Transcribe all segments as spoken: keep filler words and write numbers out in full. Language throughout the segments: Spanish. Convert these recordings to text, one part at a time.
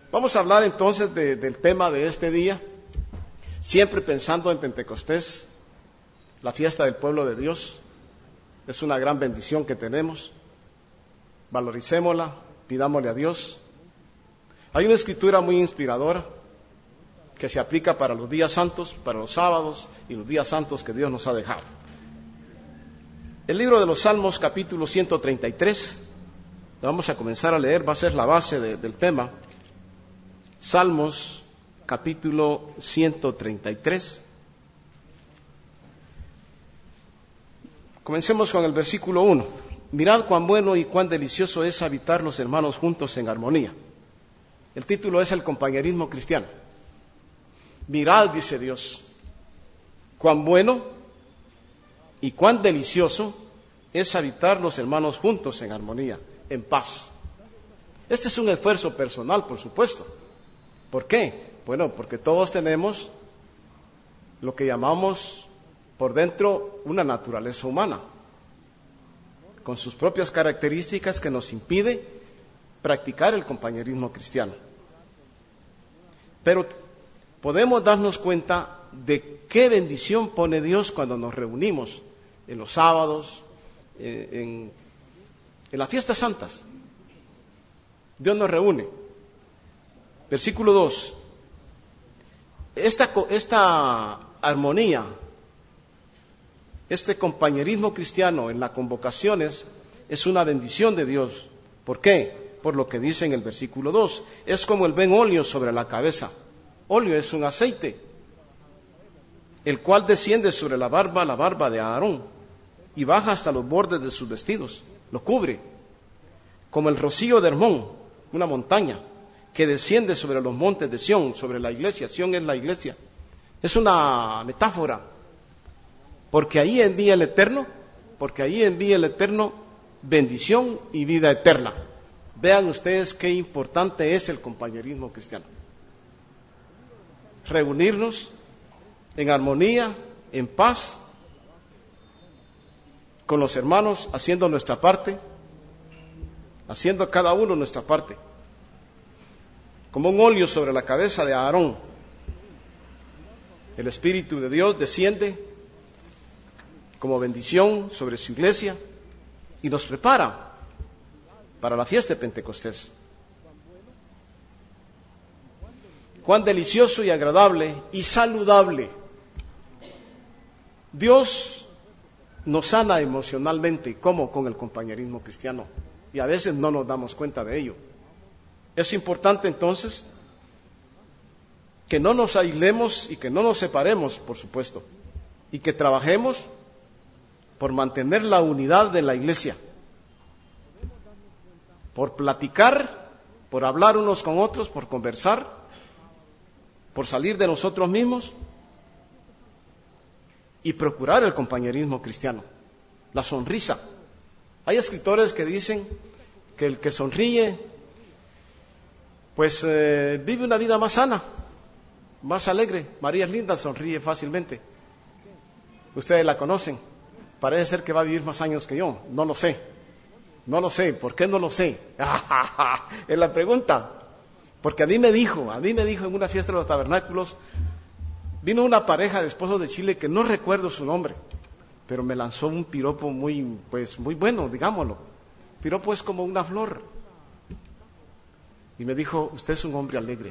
Vamos a hablar entonces de, del tema de este día, siempre pensando en Pentecostés, la fiesta del pueblo de Dios. Es una gran bendición que tenemos. Valoricémosla, pidámosle a Dios. Hay una escritura muy inspiradora que se aplica para los días santos, para los sábados y los días santos que Dios nos ha dejado. El libro de los Salmos, capítulo ciento treinta y tres, lo vamos a comenzar a leer, va a ser la base de, del tema. Salmos, capítulo ciento treinta y tres. Comencemos con el versículo uno. Mirad cuán bueno y cuán delicioso es habitar los hermanos juntos en armonía. El título es el compañerismo cristiano. Mirad, dice Dios, cuán bueno y cuán delicioso es habitar los hermanos juntos en armonía, en paz. Este es un esfuerzo personal, por supuesto. ¿Por qué? Bueno, porque todos tenemos lo que llamamos por dentro una naturaleza humana, con sus propias características que nos impide practicar el compañerismo cristiano. Pero podemos darnos cuenta de qué bendición pone Dios cuando nos reunimos en los sábados, en, en las fiestas santas. Dios nos reúne. Versículo dos. Esta, esta armonía, este compañerismo cristiano en las convocaciones es una bendición de Dios. ¿Por qué? Por lo que dice en el versículo dos. Es como el ven óleo sobre la cabeza. Óleo es un aceite, el cual desciende sobre la barba, la barba de Aarón, y baja hasta los bordes de sus vestidos, lo cubre, como el rocío de Hermón, una montaña, que desciende sobre los montes de Sión, sobre la iglesia. Sión es la iglesia. Es una metáfora, porque ahí envía el Eterno, porque ahí envía el Eterno bendición y vida eterna. Vean ustedes qué importante es el compañerismo cristiano. Reunirnos en armonía, en paz, con los hermanos, haciendo nuestra parte, haciendo cada uno nuestra parte. Como un óleo sobre la cabeza de Aarón, el Espíritu de Dios desciende como bendición sobre su iglesia y nos prepara para la fiesta de Pentecostés. Cuán delicioso y agradable y saludable. Dios nos sana emocionalmente, como con el compañerismo cristiano, y a veces no nos damos cuenta de ello. Es importante entonces que no nos aislemos y que no nos separemos, por supuesto, y que trabajemos por mantener la unidad de la iglesia, por platicar, por hablar unos con otros, por conversar, por salir de nosotros mismos y procurar el compañerismo cristiano, la sonrisa. Hay escritores que dicen que el que sonríe, pues eh, vive una vida más sana, más alegre. María Linda sonríe fácilmente. Ustedes la conocen. Parece ser que va a vivir más años que yo. No lo sé. No lo sé. ¿Por qué no lo sé? Es la pregunta. Porque a mí me dijo, a mí me dijo en una fiesta de los tabernáculos, vino una pareja de esposos de Chile que no recuerdo su nombre, pero me lanzó un piropo muy, pues, muy bueno, digámoslo. Piropo es como una flor. Y me dijo, usted es un hombre alegre.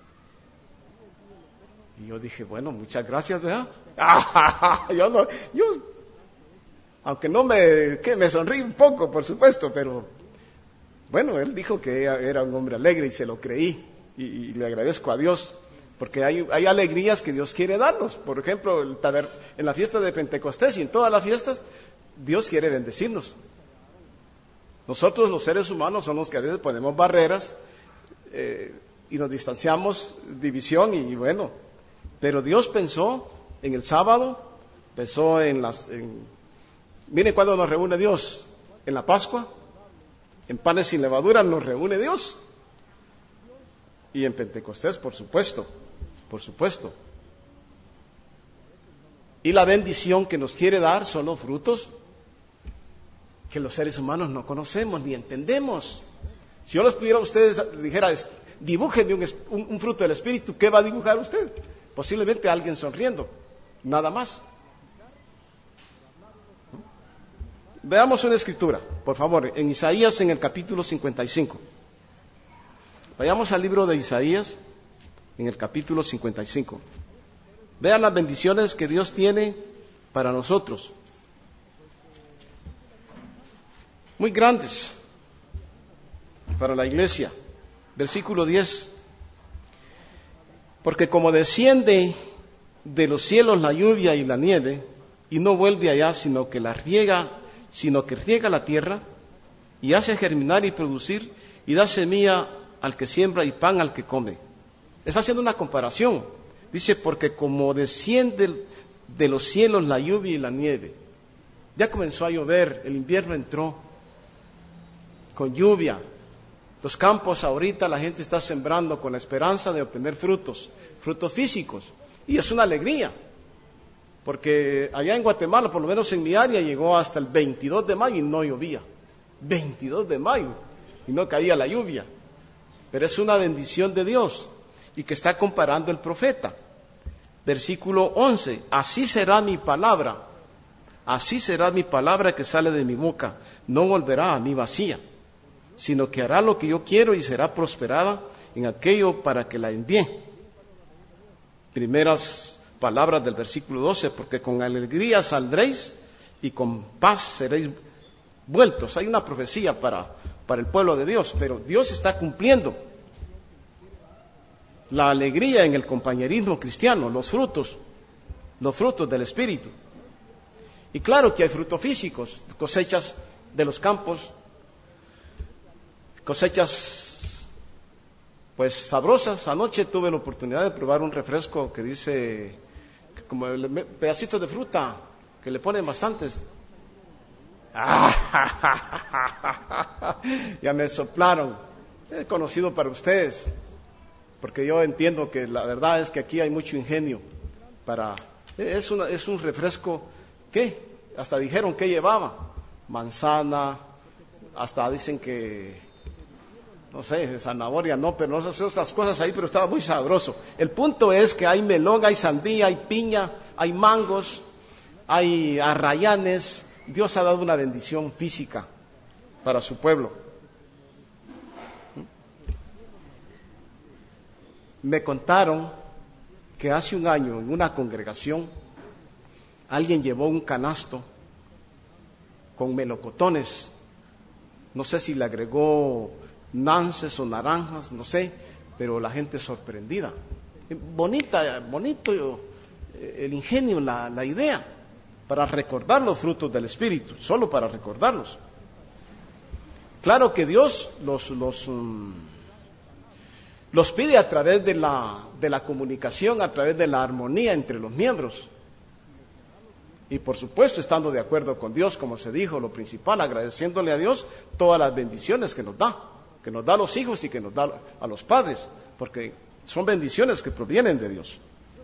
Y yo dije, bueno, muchas gracias, ¿verdad? yo no, yo, aunque no me, que me sonríe un poco, por supuesto, pero bueno, él dijo que era un hombre alegre y se lo creí, y, y le agradezco a Dios, porque hay, hay alegrías que Dios quiere darnos. Por ejemplo, el taber, en la fiesta de Pentecostés y en todas las fiestas, Dios quiere bendecirnos. Nosotros los seres humanos somos los que a veces ponemos barreras eh, y nos distanciamos, división y bueno, pero Dios pensó en el sábado, pensó en las... En, miren cuándo nos reúne Dios, en la Pascua. En panes sin levadura nos reúne Dios. Y en Pentecostés, por supuesto, por supuesto. Y la bendición que nos quiere dar son los frutos que los seres humanos no conocemos ni entendemos. Si yo les pidiera a ustedes, dijera, dibújeme un, un, un fruto del Espíritu, ¿qué va a dibujar usted? Posiblemente alguien sonriendo, nada más. Veamos una escritura, por favor, en Isaías en el capítulo cincuenta y cinco. Vayamos al libro de Isaías en el capítulo cincuenta y cinco. Vean las bendiciones que Dios tiene para nosotros. Muy grandes para la iglesia. Versículo diez. Porque como desciende de los cielos la lluvia y la nieve, y no vuelve allá, sino que la riega, sino que riega la tierra, y hace germinar y producir, y da semilla al que siembra y pan al que come. Está haciendo una comparación. Dice, porque como desciende de los cielos la lluvia y la nieve. Ya comenzó a llover, el invierno entró con lluvia. Los campos ahorita la gente está sembrando con la esperanza de obtener frutos, frutos físicos. Y es una alegría, porque allá en Guatemala, por lo menos en mi área, llegó hasta el veintidós de mayo y no llovía. veintidós de mayo y no caía la lluvia. Pero es una bendición de Dios, y que está comparando el profeta. Versículo once, así será mi palabra, así será mi palabra que sale de mi boca, no volverá a mí vacía, sino que hará lo que yo quiero y será prosperada en aquello para que la envíe. Primeras palabras del versículo doce, porque con alegría saldréis y con paz seréis vueltos. Hay una profecía para, para el pueblo de Dios, pero Dios está cumpliendo la alegría en el compañerismo cristiano, los frutos, los frutos del Espíritu. Y claro que hay frutos físicos, cosechas de los campos, cosechas pues sabrosas. Anoche tuve la oportunidad de probar un refresco que dice, como pedacitos de fruta, que le ponen bastantes. Ya me soplaron. Es conocido para ustedes, porque yo entiendo que la verdad es que aquí hay mucho ingenio para... Es, una, es un refresco que hasta dijeron que llevaba manzana, hasta dicen que, no sé, zanahoria, no, pero no sé otras cosas ahí, pero estaba muy sabroso. El punto es que hay melón, hay sandía, hay piña, hay mangos, hay arrayanes. Dios ha dado una bendición física para su pueblo. Me contaron que hace un año en una congregación alguien llevó un canasto con melocotones, no sé si le agregó nances o naranjas, no sé, pero la gente sorprendida. Bonita, bonito el ingenio, la, la idea, para recordar los frutos del Espíritu, solo para recordarlos. Claro que Dios los... los um, Los pide a través de la, de la comunicación, a través de la armonía entre los miembros. Y por supuesto, estando de acuerdo con Dios, como se dijo, lo principal, agradeciéndole a Dios todas las bendiciones que nos da, que nos da a los hijos y que nos da a los padres, porque son bendiciones que provienen de Dios.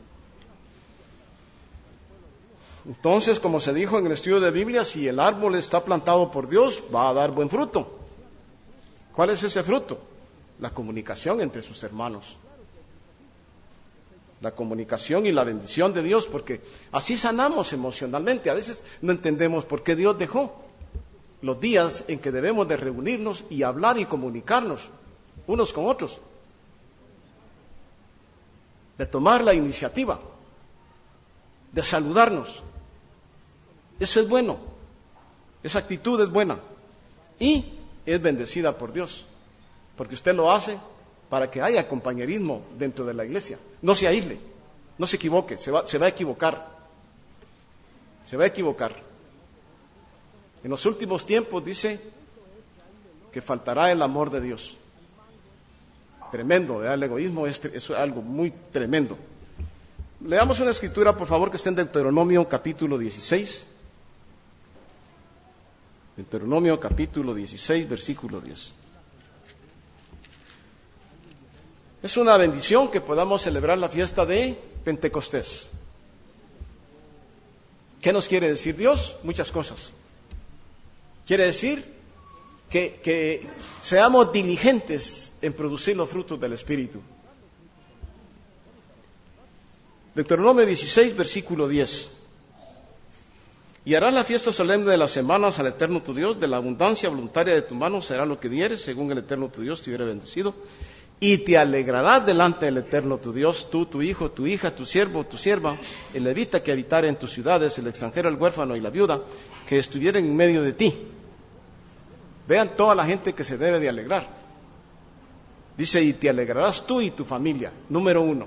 Entonces, como se dijo en el estudio de Biblia, si el árbol está plantado por Dios, va a dar buen fruto. ¿Cuál es ese fruto? La comunicación entre sus hermanos, la comunicación y la bendición de Dios, porque así sanamos emocionalmente. A veces no entendemos por qué Dios dejó los días en que debemos de reunirnos y hablar y comunicarnos unos con otros, de tomar la iniciativa, de saludarnos. Eso es bueno, esa actitud es buena y es bendecida por Dios. Porque usted lo hace para que haya compañerismo dentro de la iglesia. No se aísle, no se equivoque, se va, se va a equivocar. Se va a equivocar. En los últimos tiempos dice que faltará el amor de Dios. Tremendo, ¿verdad? El egoísmo es, es algo muy tremendo. Leamos una escritura, por favor, que esté en Deuteronomio capítulo dieciséis. Deuteronomio capítulo dieciséis, versículo diez. Es una bendición que podamos celebrar la fiesta de Pentecostés. ¿Qué nos quiere decir Dios? Muchas cosas. Quiere decir que, que seamos diligentes en producir los frutos del Espíritu. Deuteronomio dieciséis, versículo diez. Y harás la fiesta solemne de las semanas al Eterno tu Dios, de la abundancia voluntaria de tu mano será lo que dieres, según el Eterno tu Dios te hubiera bendecido. Y te alegrarás delante del Eterno tu Dios, tú, tu hijo, tu hija, tu siervo, tu sierva, el levita que habitare en tus ciudades, el extranjero, el huérfano y la viuda, que estuvieran en medio de ti. Vean toda la gente que se debe de alegrar. Dice, y te alegrarás tú y tu familia. Número uno.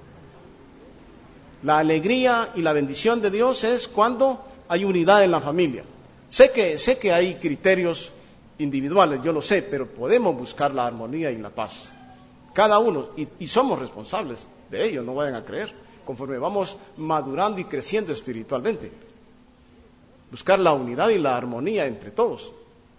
La alegría y la bendición de Dios es cuando hay unidad en la familia. Sé que, sé que hay criterios individuales, yo lo sé, pero podemos buscar la armonía y la paz. Cada uno, y, y somos responsables de ello, no vayan a creer, conforme vamos madurando y creciendo espiritualmente. Buscar la unidad y la armonía entre todos.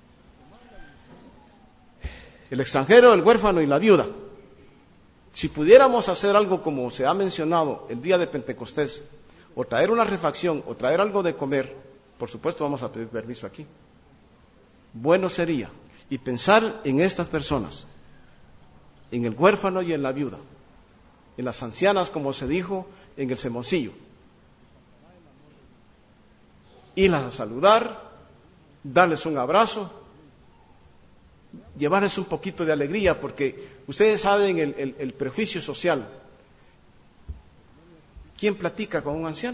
El extranjero, el huérfano y la viuda. Si pudiéramos hacer algo como se ha mencionado el día de Pentecostés, o traer una refacción, o traer algo de comer, por supuesto vamos a pedir permiso aquí. Bueno sería, y pensar en estas personas, en el huérfano y en la viuda, en las ancianas, como se dijo en el sermoncillo. Irlas a saludar, darles un abrazo, llevarles un poquito de alegría, porque ustedes saben el, el, el prejuicio social. ¿Quién platica con un anciano?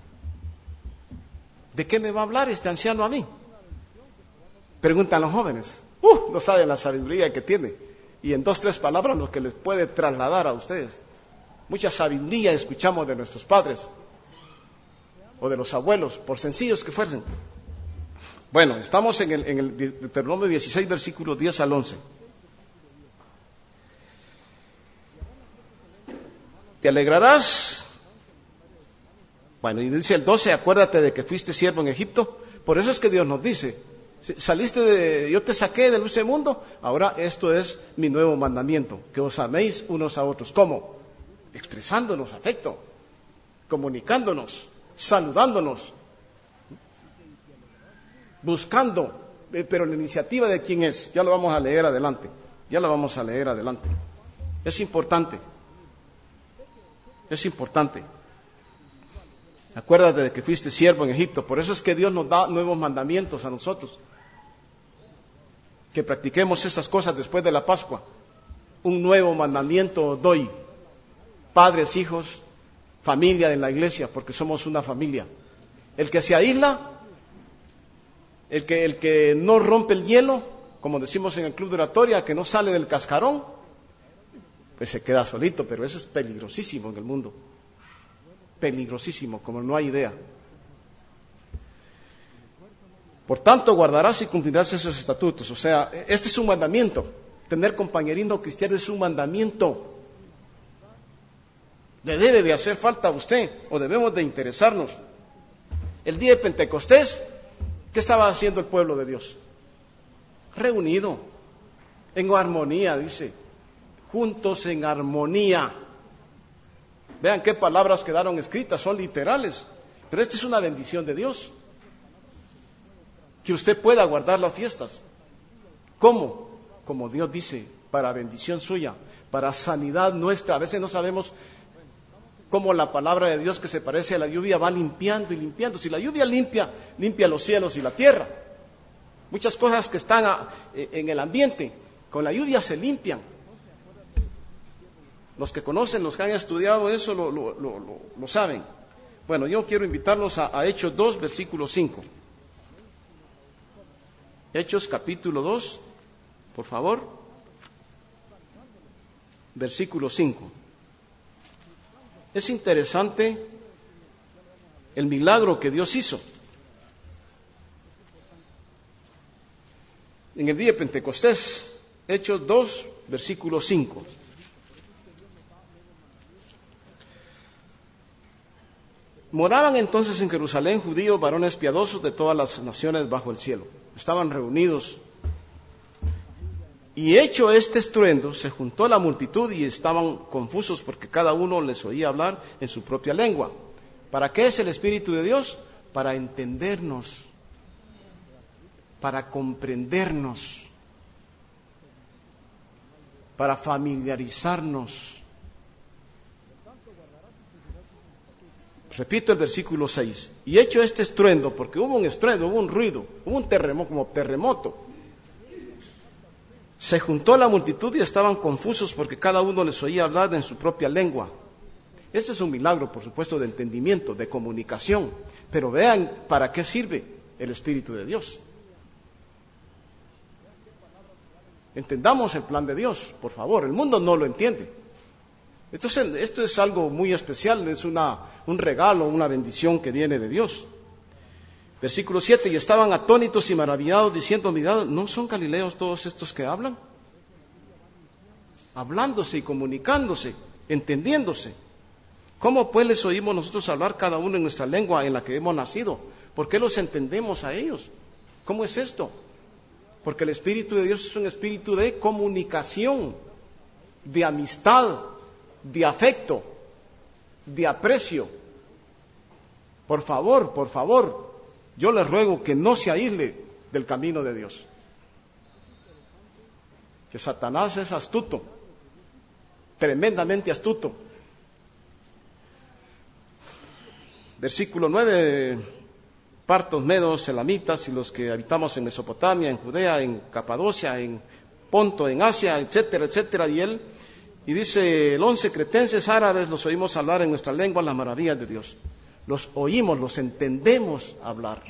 ¿De qué me va a hablar este anciano a mí? Preguntan los jóvenes. Uh, no saben la sabiduría que tiene. Y en dos, tres palabras lo que les puede trasladar a ustedes. Mucha sabiduría escuchamos de nuestros padres o de los abuelos, por sencillos que fuesen. Bueno, estamos en el, en el Deuteronomio dieciséis, versículos diez al once. Te alegrarás. Bueno, y dice el doce, acuérdate de que fuiste siervo en Egipto. Por eso es que Dios nos dice, saliste de, yo te saqué del dulce mundo, ahora esto es mi nuevo mandamiento, que os améis unos a otros. ¿Cómo? Expresándonos afecto, comunicándonos, saludándonos, buscando, pero la iniciativa de quién es, ya lo vamos a leer adelante, ya lo vamos a leer adelante. Es importante, es importante. Acuérdate de que fuiste siervo en Egipto, por eso es que Dios nos da nuevos mandamientos a nosotros. Que practiquemos esas cosas después de la Pascua. Un nuevo mandamiento doy, padres, hijos, familia en la iglesia, porque somos una familia. El que se aísla, el que, el que no rompe el hielo, como decimos en el club de oratoria, que no sale del cascarón, pues se queda solito, pero eso es peligrosísimo en el mundo. Peligrosísimo, como no hay idea. Por tanto, guardarás y cumplirás esos estatutos. O sea, este es un mandamiento. Tener compañerismo cristiano es un mandamiento. Le debe de hacer falta a usted, o debemos de interesarnos. El día de Pentecostés, ¿qué estaba haciendo el pueblo de Dios? Reunido, en armonía, dice. Juntos en armonía. Vean qué palabras quedaron escritas, son literales. Pero esta es una bendición de Dios. Que usted pueda guardar las fiestas. ¿Cómo? Como Dios dice, para bendición suya, para sanidad nuestra. A veces no sabemos cómo la palabra de Dios, que se parece a la lluvia, va limpiando y limpiando. Si la lluvia limpia, limpia los cielos y la tierra. Muchas cosas que están a, en el ambiente, con la lluvia se limpian. Los que conocen, los que han estudiado eso, lo, lo, lo, lo, lo saben. Bueno, yo quiero invitarlos a, a Hechos dos, versículo cinco. Hechos capítulo dos, por favor. Versículo cinco. Es interesante el milagro que Dios hizo. En el día de Pentecostés, Hechos dos, versículo cinco. Moraban entonces en Jerusalén judíos, varones piadosos de todas las naciones bajo el cielo. Estaban reunidos. Y hecho este estruendo, se juntó la multitud y estaban confusos porque cada uno les oía hablar en su propia lengua. ¿Para qué es el Espíritu de Dios? Para entendernos. para comprendernos, para familiarizarnos. Repito el versículo seis. Y hecho este estruendo, porque hubo un estruendo, hubo un ruido, hubo un terremoto, como terremoto. Se juntó la multitud y estaban confusos porque cada uno les oía hablar en su propia lengua. Este es un milagro, por supuesto, de entendimiento, de comunicación. Pero vean para qué sirve el Espíritu de Dios. Entendamos el plan de Dios, por favor. El mundo no lo entiende. Esto es, esto es algo muy especial, es una, un regalo, una bendición que viene de Dios. Versículo siete, y estaban atónitos y maravillados, diciendo, mirad, ¿no son galileos todos estos que hablan? Hablándose y comunicándose, entendiéndose. ¿Cómo pues les oímos nosotros hablar cada uno en nuestra lengua en la que hemos nacido? ¿Por qué los entendemos a ellos? ¿Cómo es esto? Porque el Espíritu de Dios es un espíritu de comunicación, de amistad, de afecto, de aprecio. Por favor, por favor, yo les ruego que no se aísle del camino de Dios. Que Satanás es astuto, tremendamente astuto. Versículo nueve, partos, medos, elamitas y los que habitamos en Mesopotamia, en Judea, en Capadocia, en Ponto, en Asia, etcétera, etcétera, y él, y dice el once, cretenses, árabes, los oímos hablar en nuestra lengua las maravillas de Dios. Los oímos, los entendemos hablar.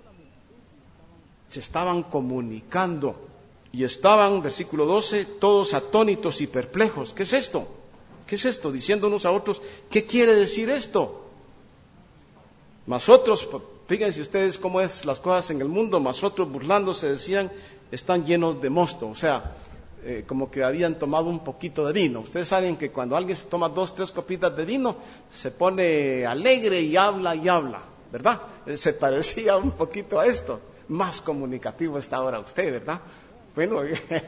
Se estaban comunicando y estaban, versículo doce, todos atónitos y perplejos. ¿Qué es esto? ¿Qué es esto? Diciendo unos a otros, ¿qué quiere decir esto? Mas otros, fíjense ustedes cómo es las cosas en el mundo, mas otros burlándose decían, están llenos de mosto, o sea, eh, como que habían tomado un poquito de vino. Ustedes saben que cuando alguien se toma dos, tres copitas de vino, se pone alegre y habla y habla, ¿verdad? Eh, se parecía un poquito a esto, más comunicativo está ahora usted, ¿verdad? Bueno,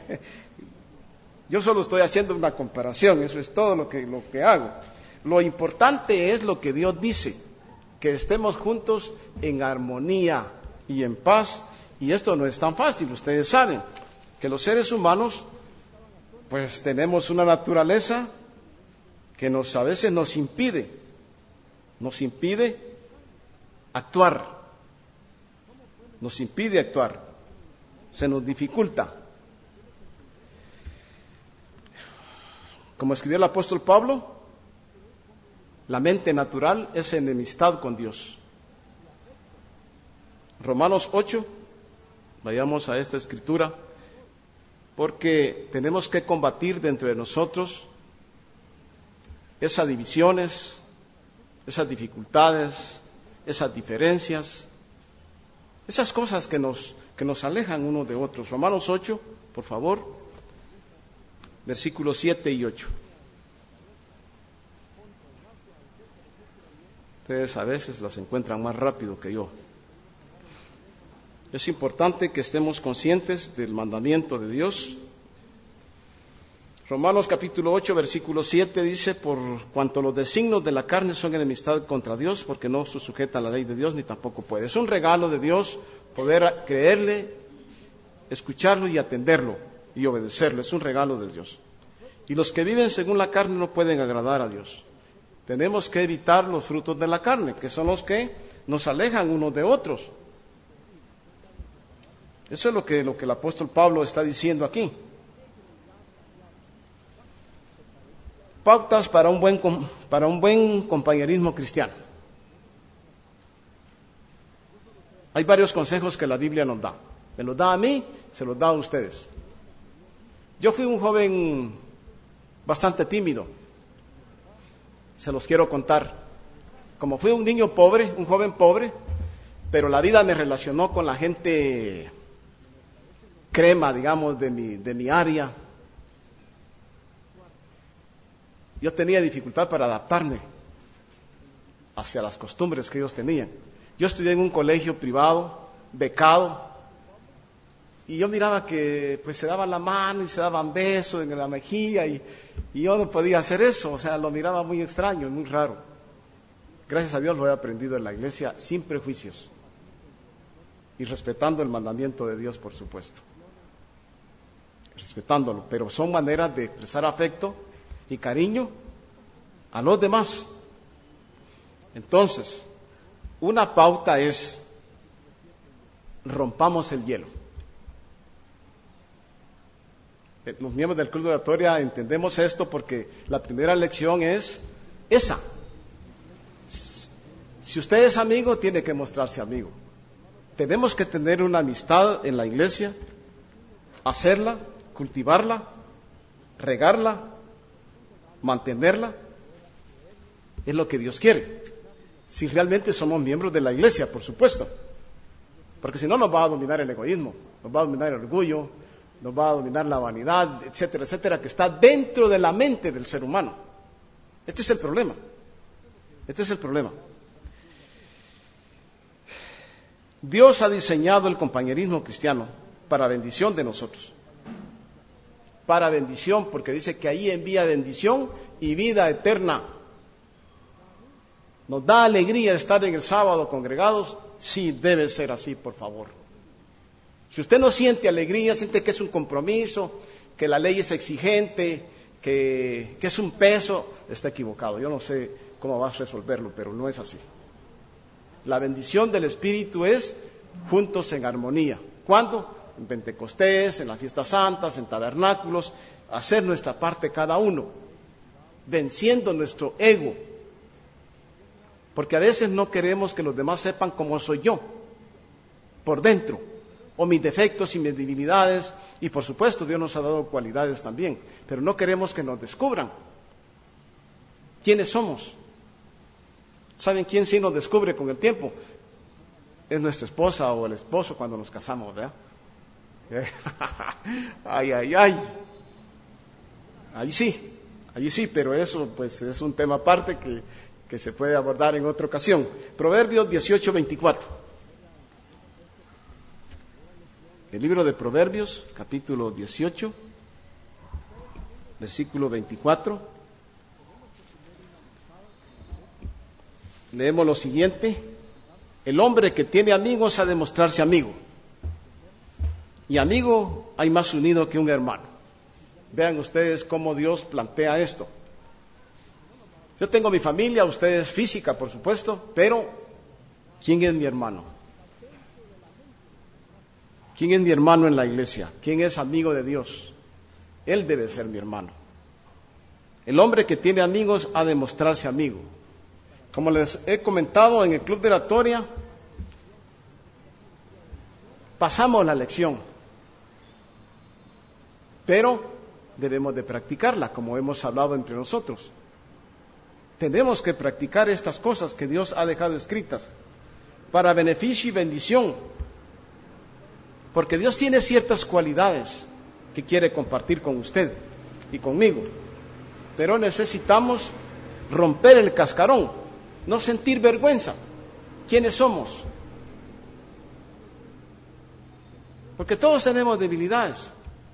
yo solo estoy haciendo una comparación, eso es todo lo que, lo que hago. Lo importante es lo que Dios dice, que estemos juntos en armonía y en paz, y esto no es tan fácil. Ustedes saben que los seres humanos pues tenemos una naturaleza que nos a veces nos impide nos impide actuar nos impide actuar se nos dificulta. Como escribió el apóstol Pablo, la mente natural es enemistad con Dios. Romanos ocho, vayamos a esta escritura, porque tenemos que combatir dentro de nosotros esas divisiones, esas dificultades, esas diferencias, esas cosas que nos, que nos alejan unos de otros. Romanos ocho, por favor, versículos siete y ocho. Ustedes a veces las encuentran más rápido que yo. Es importante que estemos conscientes del mandamiento de Dios. Romanos capítulo ocho, versículo siete dice, por cuanto los designios de la carne son enemistad contra Dios, porque no se sujeta a la ley de Dios, ni tampoco puede. Es un regalo de Dios poder creerle, escucharlo y atenderlo y obedecerle. Es un regalo de Dios. Y los que viven según la carne no pueden agradar a Dios. Tenemos que evitar los frutos de la carne, que son los que nos alejan unos de otros. Eso es lo que, lo que el apóstol Pablo está diciendo aquí. Pautas para un buen, para un buen compañerismo cristiano. Hay varios consejos que la Biblia nos da. Me los da a mí, se los da a ustedes. Yo fui un joven bastante tímido. Se los quiero contar. Como fui un niño pobre, un joven pobre, pero la vida me relacionó con la gente crema, digamos, de mi, de mi área. Yo tenía dificultad para adaptarme hacia las costumbres que ellos tenían. Yo estudié en un colegio privado, becado, y yo miraba que pues se daban la mano y se daban besos en la mejilla, y, y yo no podía hacer eso, o sea, lo miraba muy extraño, muy raro. Gracias a Dios lo he aprendido en la iglesia sin prejuicios. y respetando el mandamiento de Dios, por supuesto. Respetándolo, pero son maneras de expresar afecto y cariño a los demás. Entonces, una pauta es: rompamos el hielo. Los miembros del Club de Oratoria entendemos esto porque la primera lección es esa. Si usted es amigo, tiene que mostrarse amigo. Tenemos que tener una amistad en la iglesia, hacerla, cultivarla, regarla, mantenerla. Es lo que Dios quiere. Si realmente somos miembros de la iglesia, por supuesto. Porque si no, nos va a dominar el egoísmo, nos va a dominar el orgullo, nos va a dominar la vanidad, etcétera, etcétera, que está dentro de la mente del ser humano. Este es el problema. Este es el problema. Dios ha diseñado el compañerismo cristiano para bendición de nosotros. Para bendición, porque dice que ahí envía bendición y vida eterna. ¿Nos da alegría estar en el sábado congregados? Sí, debe ser así, por favor. Si usted no siente alegría, siente que es un compromiso, que la ley es exigente, que, que es un peso, está equivocado. Yo no sé cómo vas a resolverlo, pero no es así. La bendición del Espíritu es juntos en armonía. ¿Cuándo? En Pentecostés, en las fiestas santas, en tabernáculos, hacer nuestra parte cada uno, venciendo nuestro ego. Porque a veces no queremos que los demás sepan cómo soy yo, por dentro, o mis defectos y mis debilidades, y por supuesto Dios nos ha dado cualidades también, pero no queremos que nos descubran quiénes somos. ¿Saben quién sí nos descubre con el tiempo? Es nuestra esposa o el esposo cuando nos casamos, ¿verdad? Ay, ay, ay. Ahí sí, ahí sí, pero eso pues es un tema aparte que, que se puede abordar en otra ocasión. Proverbios dieciocho veinticuatro. El libro de Proverbios, capítulo dieciocho, versículo veinticuatro. Leemos lo siguiente: el hombre que tiene amigos ha de mostrarse amigo, y amigo hay más unido que un hermano. Vean ustedes cómo Dios plantea esto. Yo tengo mi familia, ustedes física, por supuesto, pero ¿quién es mi hermano? ¿Quién es mi hermano en la iglesia? ¿Quién es amigo de Dios? Él debe ser mi hermano. El hombre que tiene amigos ha de mostrarse amigo. Como les he comentado en el Club de Oratoria, pasamos la lección, pero debemos de practicarla, como hemos hablado entre nosotros. Tenemos que practicar estas cosas que Dios ha dejado escritas para beneficio y bendición, porque Dios tiene ciertas cualidades que quiere compartir con usted y conmigo, pero necesitamos romper el cascarón, no sentir vergüenza. ¿Quiénes somos? Porque todos tenemos debilidades.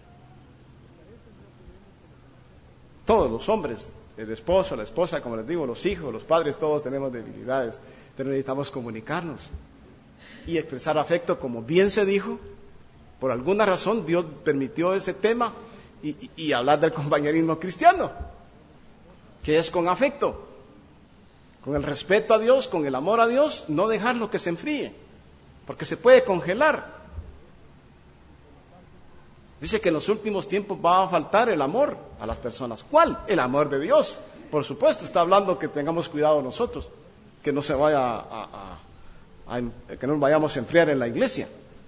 Todos los hombres, el esposo, la esposa, como les digo, los hijos, los padres, todos tenemos debilidades. Pero necesitamos comunicarnos y expresar afecto, como bien se dijo. Por alguna razón Dios permitió ese tema y, y, y hablar del compañerismo cristiano, que es con afecto, con el respeto a Dios, con el amor a Dios, no dejarlo que se enfríe, porque se puede congelar. Dice que en los últimos tiempos va a faltar el amor a las personas. ¿Cuál? El amor de Dios. Por supuesto, está hablando que tengamos cuidado nosotros, que no se vaya a, a, a, a que no nos vayamos a enfriar en la iglesia.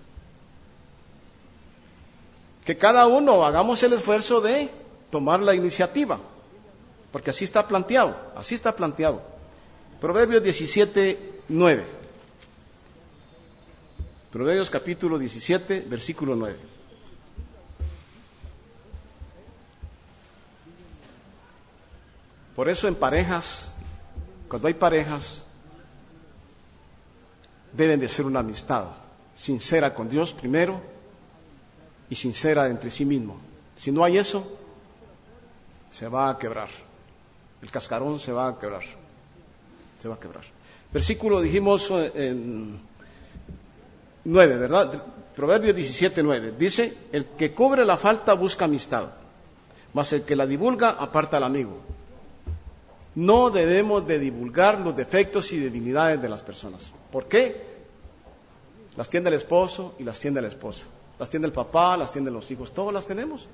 Que cada uno hagamos el esfuerzo de tomar la iniciativa, porque así está planteado, así está planteado. Proverbios diecisiete, nueve. Proverbios capítulo diecisiete, versículo nueve. Por eso en parejas, cuando hay parejas, deben de ser una amistad sincera con Dios primero y sincera entre sí mismo. Si no hay eso, se va a quebrar. El cascarón se va a quebrar. Se va a quebrar. Versículo, dijimos, en nueve, ¿verdad? Proverbios diecisiete, nueve. Dice, el que cubre la falta busca amistad, mas el que la divulga aparta al amigo. No debemos de divulgar los defectos y debilidades de las personas. ¿Por qué? Las tiene el esposo y las tiene la esposa. Las tiene el papá, las tienen los hijos, todas las tenemos.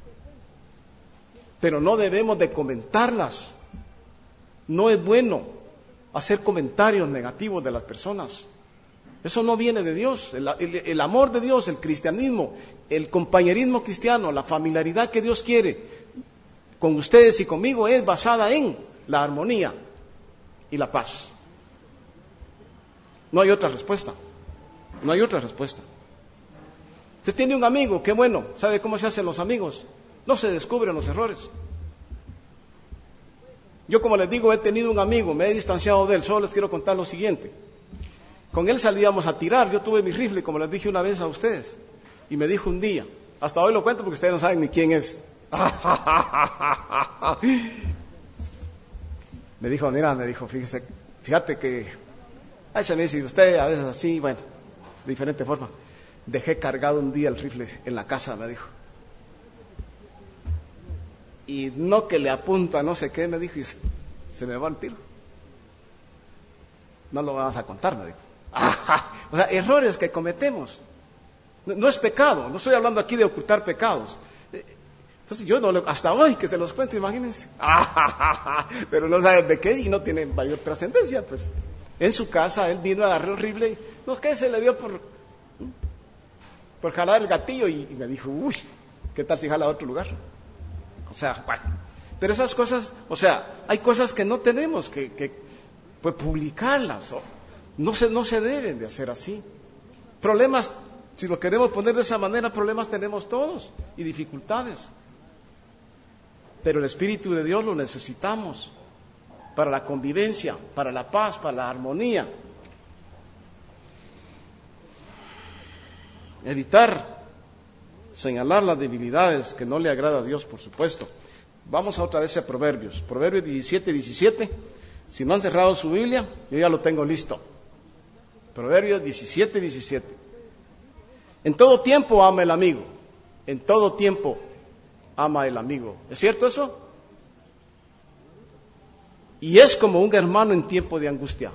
Pero no debemos de comentarlas. No es bueno hacer comentarios negativos de las personas. Eso no viene de Dios. El, el, el amor de Dios, el cristianismo, el compañerismo cristiano, la familiaridad que Dios quiere con ustedes y conmigo es basada en la armonía y la paz. No hay otra respuesta. No hay otra respuesta. Usted tiene un amigo, qué bueno, ¿sabe cómo se hacen los amigos? No se descubren los errores. Yo, como les digo, he tenido un amigo, me he distanciado de él, solo les quiero contar lo siguiente. Con él salíamos a tirar, yo tuve mi rifle, como les dije una vez a ustedes, y me dijo un día, hasta hoy lo cuento porque ustedes no saben ni quién es. Me dijo, mira, me dijo, fíjese, fíjate que, ay, se me dice usted, a veces así, bueno, de diferente forma. Dejé cargado un día el rifle en la casa, me dijo. Y no que le apunta, no sé qué, me dijo, y se me va el tiro. No lo vas a contar, me dijo. O sea, errores que cometemos. No, no es pecado, no estoy hablando aquí de ocultar pecados. Entonces yo no, hasta hoy que se los cuento, imagínense. Pero no saben de qué y no tiene mayor trascendencia, pues. En su casa él vino, agarró el rifle, no sé qué, se le dio por, por jalar el gatillo y, y me dijo, uy, ¿qué tal si jala a otro lugar? O sea, bueno, pero esas cosas, o sea, hay cosas que no tenemos que, que pues, publicarlas, ¿o? no se, no se deben de hacer así. Problemas, si lo queremos poner de esa manera, problemas tenemos todos y dificultades. Pero el Espíritu de Dios lo necesitamos para la convivencia, para la paz, para la armonía. Evitar señalar las debilidades que no le agrada a Dios, por supuesto. Vamos a otra vez a Proverbios. Proverbios diecisiete, diecisiete. Si no han cerrado su Biblia, yo ya lo tengo listo. Proverbios diecisiete, diecisiete. En todo tiempo ama el amigo. En todo tiempo ama el amigo. ¿Es cierto eso? Y es como un hermano en tiempo de angustia.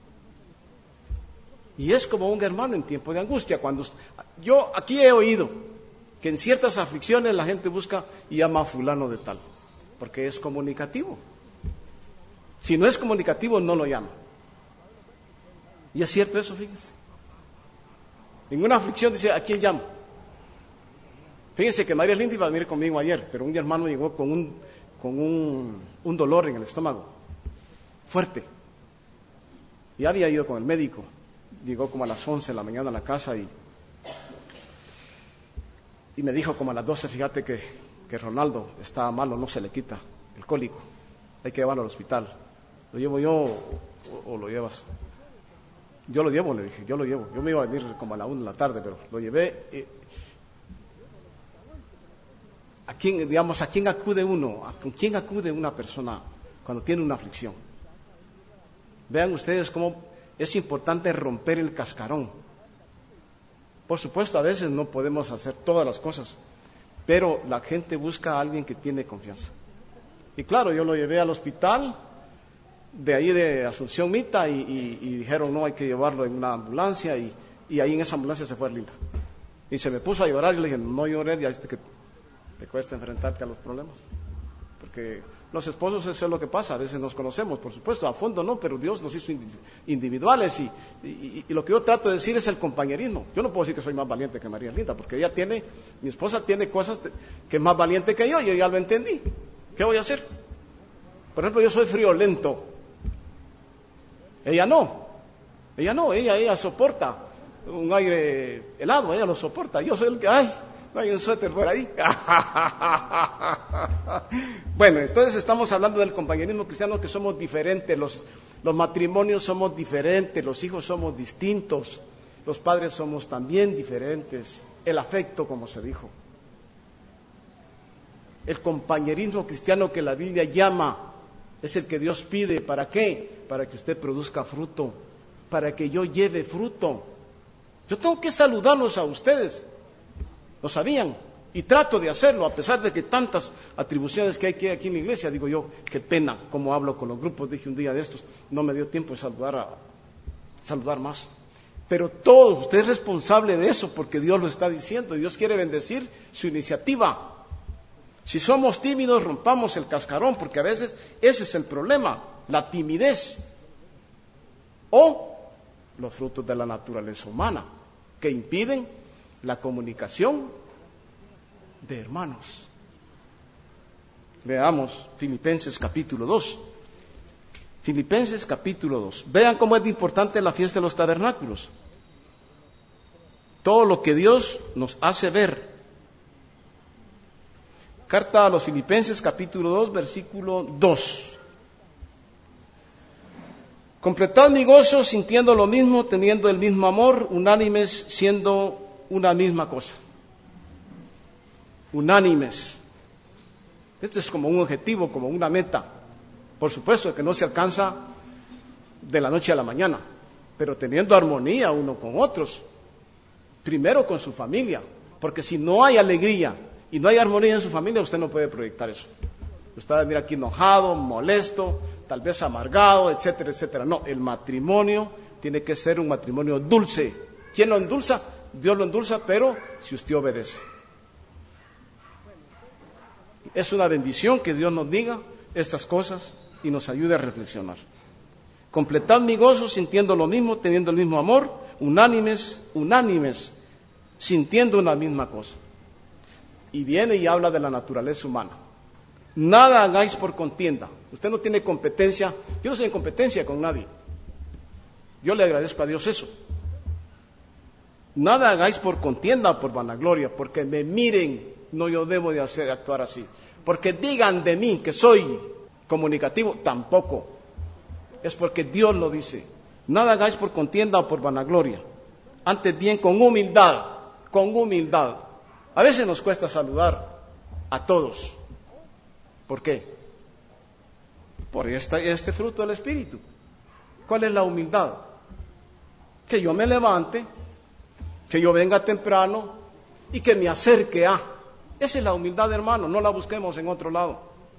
Y es como un hermano en tiempo de angustia. Cuando yo aquí he oído que en ciertas aflicciones la gente busca y llama a fulano de tal, porque es comunicativo. Si no es comunicativo, no lo llama. Y es cierto eso, fíjense. En una aflicción dice, ¿a quién llamo? Fíjense que María Linda iba a venir conmigo ayer, pero un hermano llegó con un, con un, un dolor en el estómago, fuerte. Y había ido con el médico. Llegó como a las once de la mañana a la casa y, y me dijo como a las doce, fíjate que, que Ronaldo está malo, no se le quita el cólico, hay que llevarlo al hospital. ¿Lo llevo yo o, o lo llevas? Yo lo llevo, le dije, yo lo llevo. Yo me iba a venir como a la una de la tarde, pero lo llevé. Eh, ¿A quién, digamos, a quién acude uno? ¿A con quién acude una persona cuando tiene una aflicción? Vean ustedes cómo es importante romper el cascarón. Por supuesto, a veces no podemos hacer todas las cosas, pero la gente busca a alguien que tiene confianza. Y claro, yo lo llevé al hospital de ahí de Asunción Mita y, y, y dijeron, no, hay que llevarlo en una ambulancia y, y ahí en esa ambulancia se fue Linda. Y se me puso a llorar, yo le dije, no llores, ya viste que te cuesta enfrentarte a los problemas. Porque los esposos, eso es lo que pasa, a veces nos conocemos, por supuesto, a fondo no, pero Dios nos hizo individuales y, y, y lo que yo trato de decir es el compañerismo. Yo no puedo decir que soy más valiente que María Linda, porque ella tiene, mi esposa tiene cosas que es más valiente que yo, y yo ya lo entendí. ¿Qué voy a hacer? Por ejemplo, yo soy friolento. Ella no, ella no, ella, ella soporta un aire helado, ella lo soporta. Yo soy el que, ay, no hay un suéter por ahí. Bueno, entonces estamos hablando del compañerismo cristiano, que somos diferentes, los, los matrimonios somos diferentes, los hijos somos distintos, los padres somos también diferentes, el afecto, como se dijo. El compañerismo cristiano que la Biblia llama es el que Dios pide. ¿Para qué? Para que usted produzca fruto, para que yo lleve fruto. Yo tengo que saludarlos a ustedes. ¿Lo sabían? Y trato de hacerlo, a pesar de que tantas atribuciones que hay que aquí en la iglesia. Digo yo, qué pena cómo hablo con los grupos. Dije un día de estos, no me dio tiempo de saludar, a, saludar más. Pero todo, usted es responsable de eso, porque Dios lo está diciendo. Dios quiere bendecir su iniciativa. Si somos tímidos, rompamos el cascarón, porque a veces ese es el problema, la timidez. O los frutos de la naturaleza humana, que impiden la comunicación de hermanos. Veamos Filipenses capítulo dos. Filipenses capítulo dos. Vean cómo es importante la fiesta de los tabernáculos. Todo lo que Dios nos hace ver. Carta a los Filipenses capítulo dos, versículo dos. Completad mi gozo sintiendo lo mismo, teniendo el mismo amor, unánimes, siendo una misma cosa. Unánimes. Esto es como un objetivo, como una meta. Por supuesto que no se alcanza de la noche a la mañana, pero teniendo armonía uno con otros. Primero con su familia, porque si no hay alegría y no hay armonía en su familia, usted no puede proyectar eso. Usted va a venir aquí enojado, molesto, tal vez amargado, etcétera, etcétera. No, el matrimonio tiene que ser un matrimonio dulce. ¿Quién lo endulza? Dios lo endulza, pero si usted obedece. Es una bendición que Dios nos diga estas cosas y nos ayude a reflexionar. Completad mi gozo sintiendo lo mismo, teniendo el mismo amor, unánimes, unánimes, sintiendo una misma cosa. Y viene y habla de la naturaleza humana. Nada hagáis por contienda. Usted no tiene competencia. Yo no soy en competencia con nadie. Yo le agradezco a Dios eso. Nada hagáis por contienda o por vanagloria, porque me miren, no yo debo de hacer actuar así. Porque digan de mí que soy comunicativo, tampoco. Es porque Dios lo dice. Nada hagáis por contienda o por vanagloria. Antes bien con humildad, con humildad. A veces nos cuesta saludar a todos. ¿Por qué? Por este, este fruto del Espíritu. ¿Cuál es la humildad? Que yo me levante, que yo venga temprano y que me acerque a. Esa es la humildad, hermano, no la busquemos en otro lado.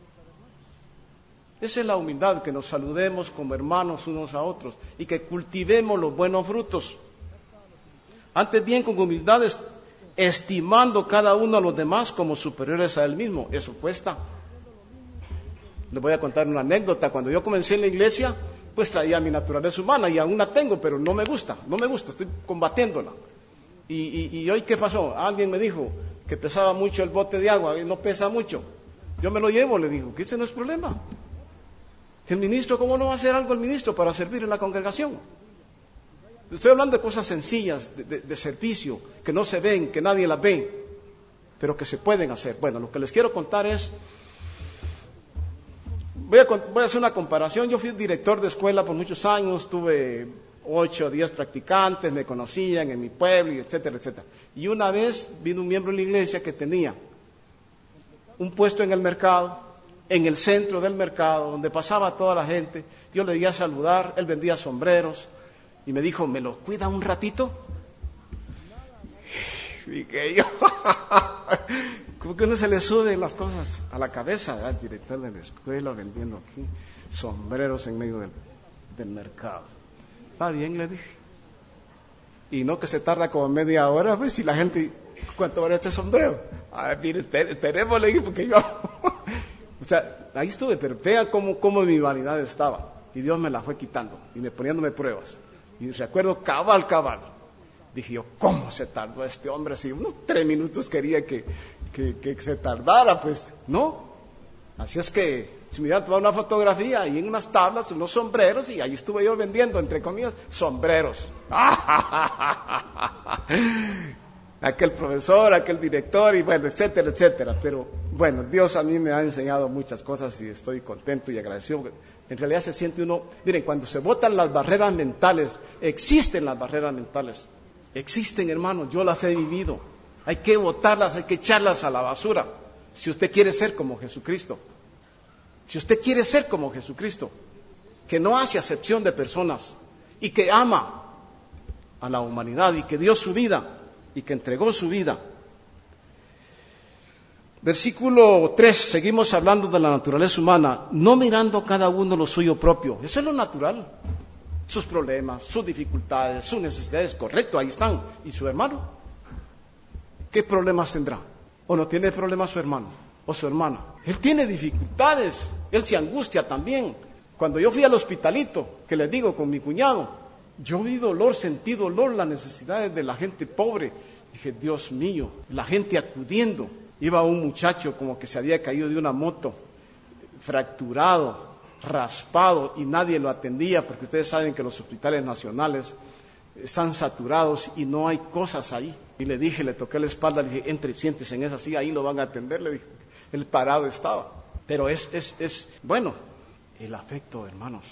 Esa es la humildad, que nos saludemos como hermanos unos a otros y que cultivemos los buenos frutos. Antes bien con humildad, estimando cada uno a los demás como superiores a él mismo. Eso cuesta. Les voy a contar una anécdota. Cuando yo comencé en la iglesia, pues traía mi naturaleza humana y aún la tengo, pero no me gusta, no me gusta, estoy combatiéndola. Y, y, y hoy, ¿qué pasó? Alguien me dijo que pesaba mucho el bote de agua, y no pesa mucho. Yo me lo llevo, le digo, que ese no es problema. El ministro, ¿cómo no va a hacer algo el ministro para servir en la congregación? Estoy hablando de cosas sencillas, de, de, de servicio, que no se ven, que nadie las ve, pero que se pueden hacer. Bueno, lo que les quiero contar es, voy a, voy a hacer una comparación. Yo fui director de escuela por muchos años, tuve ocho o diez practicantes, me conocían en mi pueblo, etcétera, etcétera. Y una vez vino un miembro de la iglesia que tenía un puesto en el mercado, en el centro del mercado, donde pasaba toda la gente. Yo le di a saludar, él vendía sombreros, y me dijo, ¿me lo cuida un ratito? Y que yo, como que uno se le suben las cosas a la cabeza, ¿verdad? El director de la escuela vendiendo aquí sombreros en medio del, del mercado. Está bien, le dije. Y no que se tarda como media hora, pues, si la gente, ¿cuánto vale este sombrero? A ver, mire, esperemos, le dije, porque yo... O sea, ahí estuve, pero vea cómo, cómo mi vanidad estaba. Y Dios me la fue quitando, y me poniéndome pruebas. Y recuerdo cabal, cabal. Dije yo, ¿cómo se tardó este hombre? Si unos tres minutos quería que, que, que se tardara, pues, ¿no? Así es que, si me iban a tomar una fotografía, y en unas tablas, unos sombreros, y ahí estuve yo vendiendo, entre comillas, sombreros. Aquel profesor, aquel director, y bueno, etcétera, etcétera. Pero, bueno, Dios a mí me ha enseñado muchas cosas, y estoy contento y agradecido. En realidad se siente uno, miren, cuando se botan las barreras mentales, existen las barreras mentales. Existen, hermanos, yo las he vivido. Hay que botarlas, hay que echarlas a la basura. Si usted quiere ser como Jesucristo. Si usted quiere ser como Jesucristo, que no hace acepción de personas y que ama a la humanidad y que dio su vida y que entregó su vida. Versículo tres, seguimos hablando de la naturaleza humana, no mirando cada uno lo suyo propio. Eso es lo natural. Sus problemas, sus dificultades, sus necesidades, correcto, ahí están. ¿Y su hermano? ¿Qué problemas tendrá? ¿O no tiene problemas su hermano o su hermana? Él tiene dificultades, él se angustia también. Cuando yo fui al hospitalito, que les digo con mi cuñado, yo vi dolor, sentí dolor, las necesidades de la gente pobre. Dije, Dios mío, la gente acudiendo. Iba un muchacho como que se había caído de una moto, fracturado, raspado, y nadie lo atendía, porque ustedes saben que los hospitales nacionales están saturados y no hay cosas ahí. Y le dije, le toqué la espalda, le dije, entre, siéntese en esa silla, ahí lo van a atender, le dije, él parado estaba. Pero es, es, es bueno, el afecto, hermanos,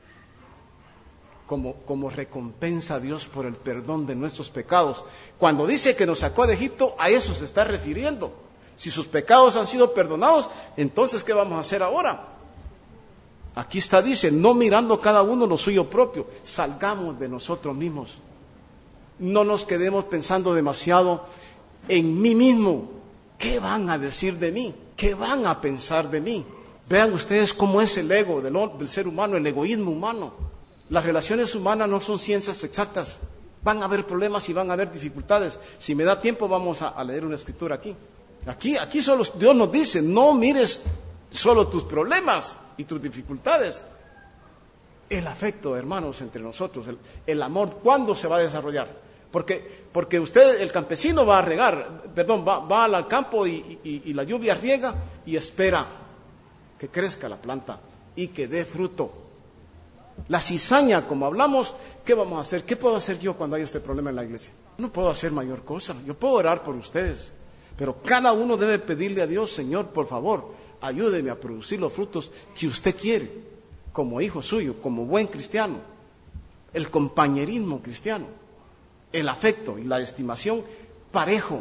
como, como recompensa a Dios por el perdón de nuestros pecados. Cuando dice que nos sacó de Egipto, a eso se está refiriendo. Si sus pecados han sido perdonados, entonces ¿qué vamos a hacer ahora? Aquí está, dice, no mirando cada uno lo suyo propio, salgamos de nosotros mismos. No nos quedemos pensando demasiado en mí mismo. ¿Qué van a decir de mí? ¿Qué van a pensar de mí? Vean ustedes cómo es el ego del, del ser humano, el egoísmo humano. Las relaciones humanas no son ciencias exactas. Van a haber problemas y van a haber dificultades. Si me da tiempo vamos a, a leer una escritura aquí. Aquí, aquí solo Dios nos dice, no mires solo tus problemas y tus dificultades. El afecto, hermanos, entre nosotros, el, el amor, ¿cuándo se va a desarrollar? Porque, porque usted, el campesino, va a regar, perdón, va, va al campo y, y, y la lluvia riega y espera que crezca la planta y que dé fruto. La cizaña, como hablamos, ¿qué vamos a hacer? ¿Qué puedo hacer yo cuando hay este problema en la iglesia? No puedo hacer mayor cosa, yo puedo orar por ustedes, pero cada uno debe pedirle a Dios, Señor, por favor, ayúdeme a producir los frutos que usted quiere, como hijo suyo, como buen cristiano, el compañerismo cristiano, el afecto y la estimación parejo,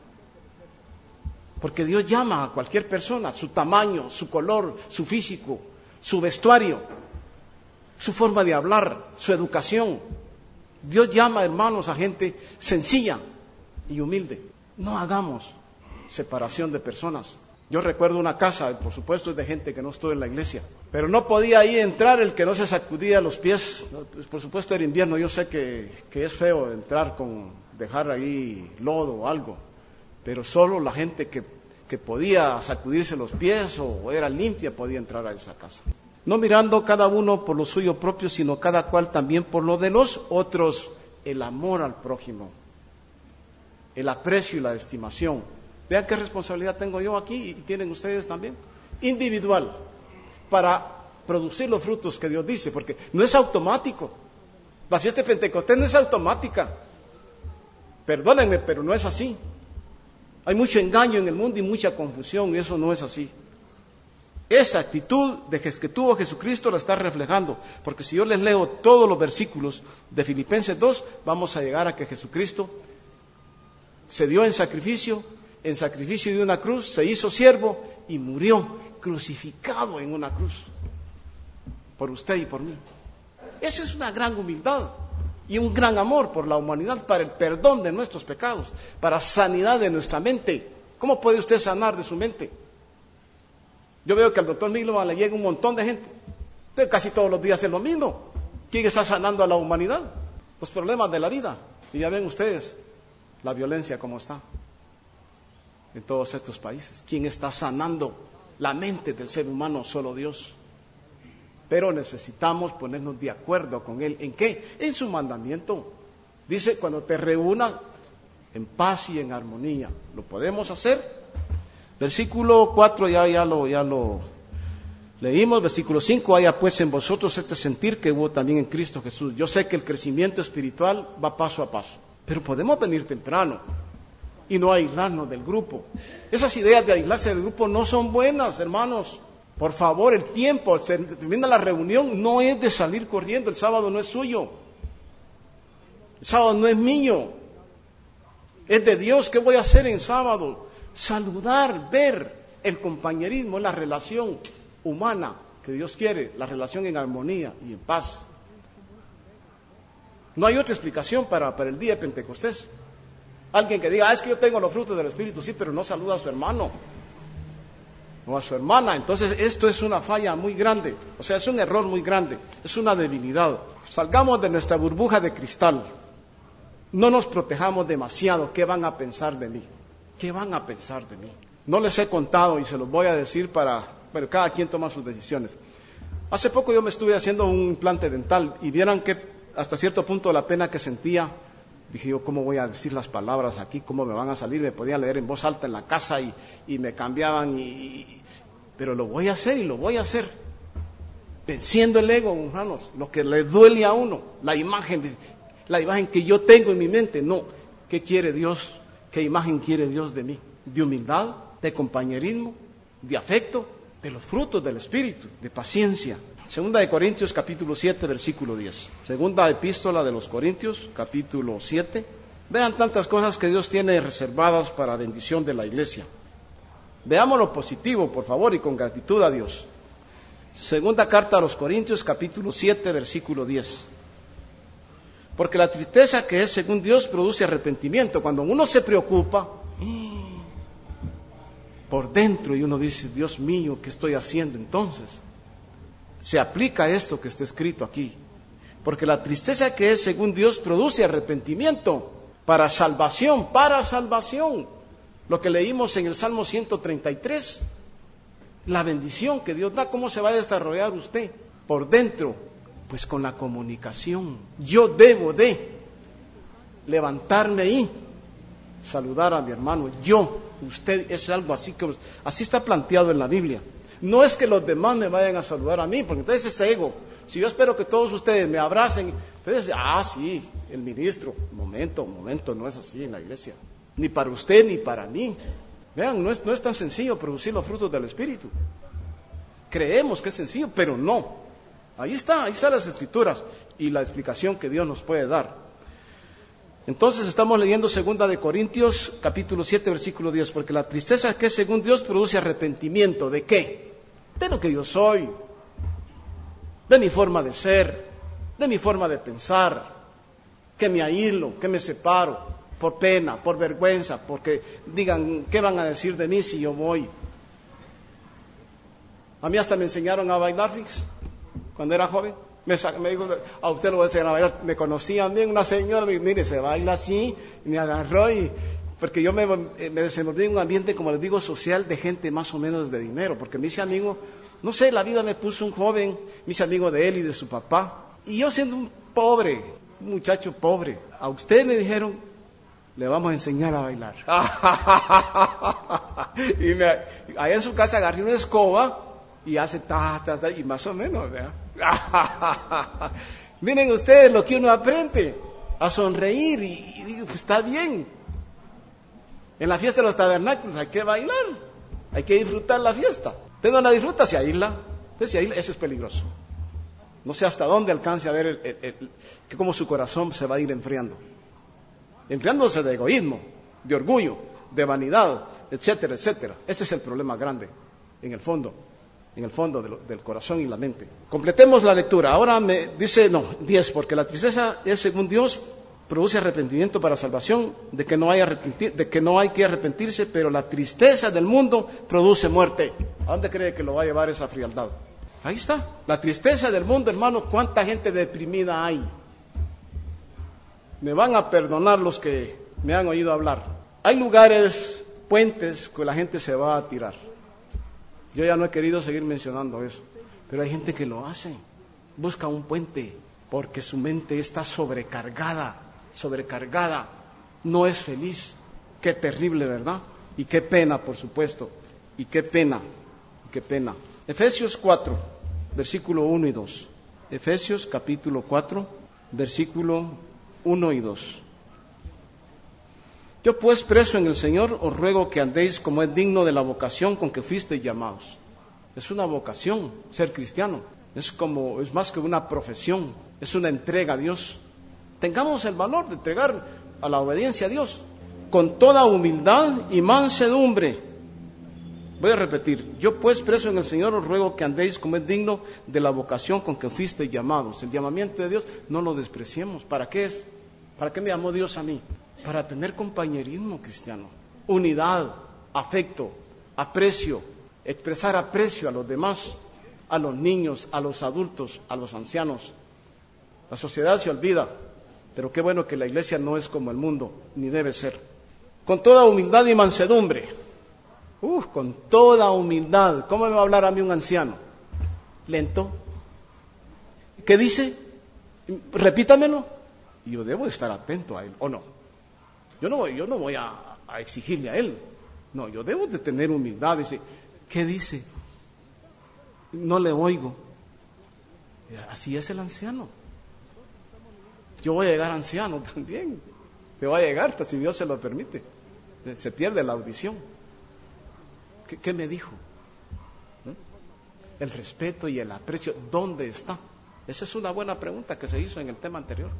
porque Dios llama a cualquier persona, su tamaño, su color, su físico, su vestuario, su forma de hablar, su educación. Dios llama, hermanos, a gente sencilla y humilde. No hagamos separación de personas. Yo recuerdo una casa, por supuesto es de gente que no estuvo en la iglesia, pero no podía ahí entrar el que no se sacudía los pies. Por supuesto era invierno, yo sé que, que es feo entrar con, dejar ahí lodo o algo, pero solo la gente que, que podía sacudirse los pies o era limpia podía entrar a esa casa. No mirando cada uno por lo suyo propio, sino cada cual también por lo de los otros, el amor al prójimo, el aprecio y la estimación. Vean qué responsabilidad tengo yo aquí y tienen ustedes también, individual, para producir los frutos que Dios dice, porque no es automático. La fiesta de Pentecostés no es automática. Perdónenme, pero no es así. Hay mucho engaño en el mundo y mucha confusión, y eso no es así. Esa actitud de que tuvo Jesucristo la está reflejando, porque si yo les leo todos los versículos de Filipenses dos, vamos a llegar a que Jesucristo se dio en sacrificio, en sacrificio de una cruz, se hizo siervo y murió crucificado en una cruz, por usted y por mí. Esa es una gran humildad y un gran amor por la humanidad, para el perdón de nuestros pecados, para sanidad de nuestra mente. ¿Cómo puede usted sanar de su mente? Yo veo que al doctor Milo le llega un montón de gente, pero casi todos los días es lo mismo. ¿Quién está sanando a la humanidad? Los problemas de la vida. Y ya ven ustedes la violencia como está en todos estos países. ¿Quién está sanando la mente del ser humano? Solo Dios. Pero necesitamos ponernos de acuerdo con Él. ¿En qué? En su mandamiento. Dice, cuando te reúnas en paz y en armonía. ¿Lo podemos hacer? Versículo cuatro ya, ya, lo, ya lo leímos. Versículo cinco, haya pues en vosotros este sentir que hubo también en Cristo Jesús. Yo sé que el crecimiento espiritual va paso a paso, pero podemos venir temprano y no aislarnos del grupo. Esas ideas de aislarse del grupo no son buenas, hermanos. Por favor, el tiempo, se termina la reunión, no es de salir corriendo. El sábado no es suyo. El sábado no es mío. Es de Dios. ¿Qué voy a hacer en sábado? Saludar, ver el compañerismo, la relación humana que Dios quiere, la relación en armonía y en paz. No hay otra explicación para, para el día de Pentecostés. Alguien que diga, ah, es que yo tengo los frutos del Espíritu, sí, pero no saluda a su hermano o a su hermana. Entonces esto es una falla muy grande, o sea, es un error muy grande, es una debilidad. Salgamos de nuestra burbuja de cristal, no nos protejamos demasiado. ¿Qué van a pensar de mí? ¿Qué van a pensar de mí? No les he contado y se los voy a decir para, bueno, cada quien toma sus decisiones. Hace poco yo me estuve haciendo un implante dental y vieran que hasta cierto punto la pena que sentía. Dije yo, ¿cómo voy a decir las palabras aquí? ¿Cómo me van a salir? Me podía leer en voz alta en la casa y, y me cambiaban. Y, y, pero lo voy a hacer y lo voy a hacer. Venciendo el ego, hermanos, lo que le duele a uno, la imagen, de, la imagen que yo tengo en mi mente. No, ¿qué quiere Dios? ¿Qué imagen quiere Dios de mí? De humildad, de compañerismo, de afecto, de los frutos del Espíritu, de paciencia. Segunda de Corintios capítulo siete, versículo diez. Segunda epístola de los Corintios, capítulo siete. Vean tantas cosas que Dios tiene reservadas para bendición de la iglesia. Veamos lo positivo, por favor, y con gratitud a Dios. Segunda carta a los Corintios, capítulo siete, versículo diez. Porque la tristeza que es según Dios produce arrepentimiento. Cuando uno se preocupa por dentro y uno dice, Dios mío, ¿qué estoy haciendo entonces? Se aplica esto que está escrito aquí, porque la tristeza que es según Dios produce arrepentimiento para salvación, para salvación. Lo que leímos en el Salmo ciento treinta y tres, la bendición que Dios da, ¿cómo se va a desarrollar usted? Por dentro, pues con la comunicación. Yo debo de levantarme y saludar a mi hermano. Yo, usted, es algo así que así está planteado en la Biblia. No es que los demás me vayan a saludar a mí, porque entonces es ego. Si yo espero que todos ustedes me abracen, entonces, ah, sí, el ministro. Momento, momento, no es así en la iglesia. Ni para usted, ni para mí. Vean, no es, no es tan sencillo producir los frutos del Espíritu. Creemos que es sencillo, pero no. Ahí está, ahí están las Escrituras y la explicación que Dios nos puede dar. Entonces estamos leyendo segunda de Corintios, capítulo siete, versículo diez. Porque la tristeza que es según Dios produce arrepentimiento. ¿De qué? De lo que yo soy, de mi forma de ser, de mi forma de pensar, que me aíslo, que me separo, por pena, por vergüenza, porque digan, ¿qué van a decir de mí si yo voy? A mí hasta me enseñaron a bailar, fíjese, cuando era joven, me, me dijo, a usted lo voy a enseñar a bailar, me conocían bien, una señora, me dijo, mire, se baila así, y me agarró y... Porque yo me, me desenvolví en un ambiente, como les digo, social, de gente más o menos de dinero, porque me hice amigo, no sé, la vida me puso un joven, me hice amigo de él y de su papá, y yo siendo un pobre, un muchacho pobre, a usted me dijeron, le vamos a enseñar a bailar. Y me, allá en su casa agarré una escoba y hace ta, ta, ta, y más o menos, ¿verdad? Miren ustedes lo que uno aprende, a sonreír, y, y digo, pues está bien. En la fiesta de los tabernáculos hay que bailar, hay que disfrutar la fiesta. Usted no la disfruta, se aísla. Usted se aísla, eso es peligroso. No sé hasta dónde alcance a ver el, el, el, que cómo su corazón se va a ir enfriando. Enfriándose de egoísmo, de orgullo, de vanidad, etcétera, etcétera. Ese es el problema grande, en el fondo, en el fondo de lo, del corazón y la mente. Completemos la lectura. Ahora me dice, no, diez, porque la tristeza es según Dios, produce arrepentimiento para salvación, de que no hay arrepentir, de que no hay que arrepentirse, pero la tristeza del mundo produce muerte. ¿A dónde cree que lo va a llevar esa frialdad? Ahí está, la tristeza del mundo, hermano. ¿Cuánta gente deprimida hay? Me van a perdonar los que me han oído hablar. Hay lugares, puentes, que la gente se va a tirar. Yo ya no he querido seguir mencionando eso, pero hay gente que lo hace. Busca un puente porque su mente está sobrecargada. sobrecargada, no es feliz. Qué terrible, ¿verdad? Y qué pena, por supuesto, y qué pena, y qué pena. Efesios cuatro, versículo uno y dos. Efesios capítulo cuatro, versículo uno y dos. Yo pues, preso en el Señor, os ruego que andéis como es digno de la vocación con que fuisteis llamados. Es una vocación, ser cristiano. Es como, es más que una profesión, es una entrega a Dios. Tengamos el valor de entregar a la obediencia a Dios con toda humildad y mansedumbre, Voy a repetir, yo pues preso en el Señor os ruego que andéis como es digno de la vocación con que fuisteis llamados. El llamamiento de Dios no lo despreciemos. ¿Para qué es? ¿Para qué me llamó Dios a mí? Para tener compañerismo cristiano, unidad, afecto, aprecio, expresar aprecio a los demás, a los niños, a los adultos, a los ancianos. La sociedad se olvida, pero qué bueno que la iglesia no es como el mundo, ni debe ser. Con toda humildad y mansedumbre. Uf, con toda humildad. ¿Cómo me va a hablar a mí un anciano? Lento. ¿Qué dice? Repítamelo. Y yo debo estar atento a él, ¿o no? Yo no voy, yo no voy a, a exigirle a él. No, yo debo de tener humildad. Dice, ¿qué dice? No le oigo. Así es el anciano. Yo voy a llegar anciano también. Te voy a llegar, si Dios se lo permite. Se pierde la audición. ¿Qué, qué me dijo? ¿Eh? El respeto y el aprecio, ¿dónde está? Esa es una buena pregunta que se hizo en el tema anterior.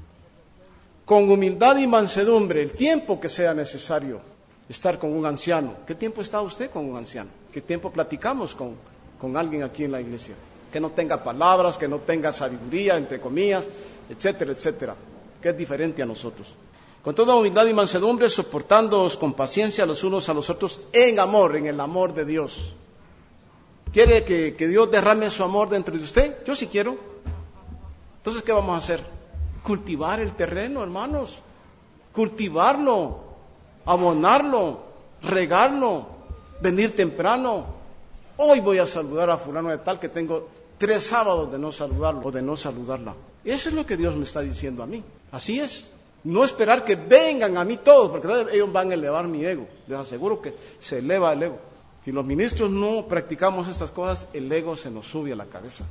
Con humildad y mansedumbre, el tiempo que sea necesario estar con un anciano. ¿Qué tiempo está usted con un anciano? ¿Qué tiempo platicamos con, con alguien aquí en la iglesia? Que no tenga palabras, que no tenga sabiduría, entre comillas, etcétera, etcétera, que es diferente a nosotros. Con toda humildad y mansedumbre, soportándoos con paciencia los unos a los otros en amor, en el amor de Dios. ¿Quiere que, que Dios derrame su amor dentro de usted? Yo sí quiero. Entonces, ¿qué vamos a hacer? Cultivar el terreno, hermanos. Cultivarlo, abonarlo, regarlo, venir temprano. Hoy voy a saludar a fulano de tal que tengo tres sábados de no saludarlo o de no saludarla. Eso es lo que Dios me está diciendo a mí. Así es. No esperar que vengan a mí todos, porque ellos van a elevar mi ego. Les aseguro que se eleva el ego. Si los ministros no practicamos estas cosas, el ego se nos sube a la cabeza.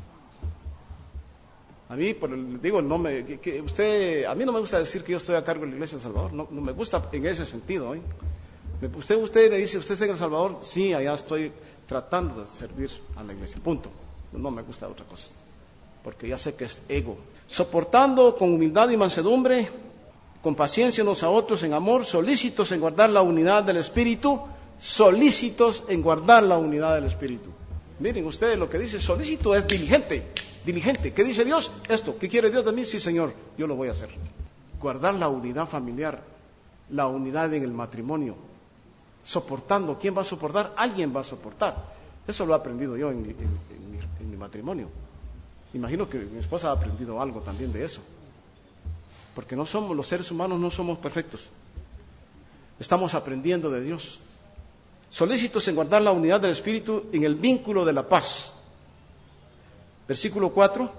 A mí, por el, digo, no me, que, que usted, a mí no me gusta decir que yo estoy a cargo de la Iglesia de El Salvador. No, no me gusta en ese sentido. ¿eh? Usted, usted me dice, ¿usted está en El Salvador? Sí, allá estoy tratando de servir a la Iglesia. Punto. No me gusta otra cosa, porque ya sé que es ego. Soportando con humildad y mansedumbre, con paciencia unos a otros en amor, solícitos en guardar la unidad del Espíritu, solícitos en guardar la unidad del Espíritu. Miren ustedes lo que dice, solícito es diligente, diligente. ¿Qué dice Dios? Esto, ¿qué quiere Dios de mí? Sí, Señor, yo lo voy a hacer. Guardar la unidad familiar, la unidad en el matrimonio, soportando. ¿Quién va a soportar? Alguien va a soportar. Eso lo he aprendido yo en, en, en, mi, en mi matrimonio. Imagino que mi esposa ha aprendido algo también de eso. Porque no somos, los seres humanos no somos perfectos. Estamos aprendiendo de Dios. Solícitos en guardar la unidad del Espíritu en el vínculo de la paz. Versículo cuatro.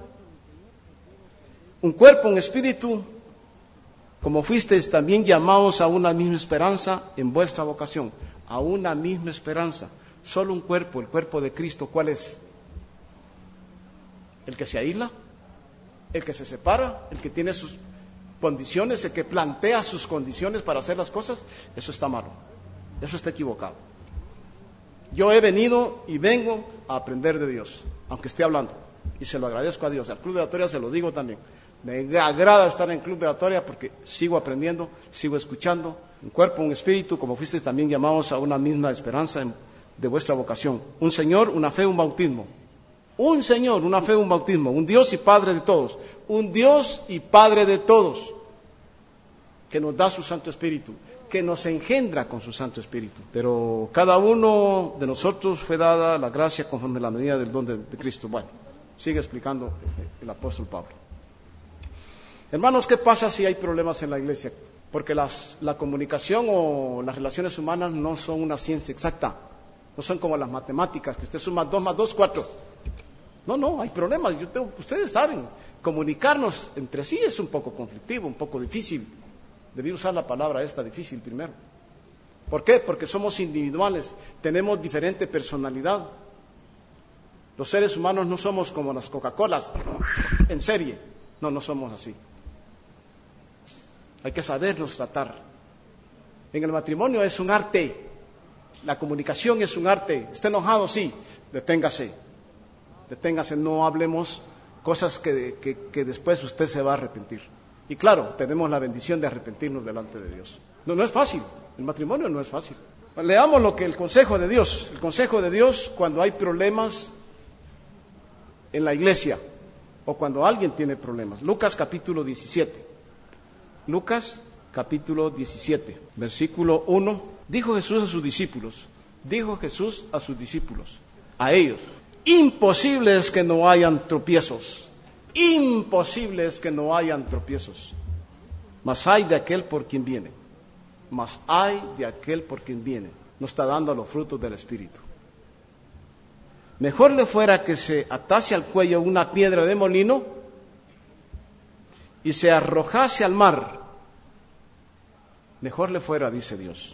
Un cuerpo, un espíritu, como fuisteis también llamados a una misma esperanza en vuestra vocación. A una misma esperanza. Solo un cuerpo, el cuerpo de Cristo. ¿Cuál es? ¿El que se aísla? ¿El que se separa? ¿El que tiene sus condiciones, el que plantea sus condiciones para hacer las cosas? Eso está malo, eso está equivocado. Yo he venido y vengo a aprender de Dios, aunque esté hablando, y se lo agradezco a Dios. Al Club de Oratoria se lo digo también, me agrada estar en el Club de Oratoria porque sigo aprendiendo, sigo escuchando. Un cuerpo, un espíritu, como fuisteis también llamados a una misma esperanza de vuestra vocación. Un Señor, una fe, un bautismo. Un Señor, una fe, un bautismo, un Dios y Padre de todos, un Dios y Padre de todos, que nos da su Santo Espíritu, que nos engendra con su Santo Espíritu. Pero cada uno de nosotros fue dada la gracia conforme a la medida del don de, de Cristo. Bueno, sigue explicando el apóstol Pablo. Hermanos, ¿qué pasa si hay problemas en la iglesia? Porque las, la comunicación o las relaciones humanas no son una ciencia exacta, no son como las matemáticas, que usted suma dos más dos, cuatro. No, no, hay problemas. Yo tengo, ustedes saben, comunicarnos entre sí es un poco conflictivo, un poco difícil. Debí usar la palabra esta, difícil, primero. ¿Por qué? Porque somos individuales, tenemos diferente personalidad. Los seres humanos no somos como las Coca-Colas, en serie. No, no somos así. Hay que sabernos tratar. En el matrimonio es un arte. La comunicación es un arte. ¿Está enojado? Sí. Deténgase. Deténgase, no hablemos cosas que, que, que después usted se va a arrepentir. Y claro, tenemos la bendición de arrepentirnos delante de Dios. No, no es fácil, el matrimonio no es fácil. Leamos lo que el consejo de Dios, el consejo de Dios cuando hay problemas en la iglesia o cuando alguien tiene problemas. Lucas capítulo diecisiete. Lucas capítulo diecisiete, versículo uno. Dijo Jesús a sus discípulos, dijo Jesús a sus discípulos, a ellos, imposible es que no hayan tropiezos, imposible es que no hayan tropiezos, mas hay de aquel por quien viene. Mas hay de aquel por quien viene. No está dando los frutos del Espíritu. Mejor le fuera que se atase al cuello una piedra de molino y se arrojase al mar. Mejor le fuera, dice Dios,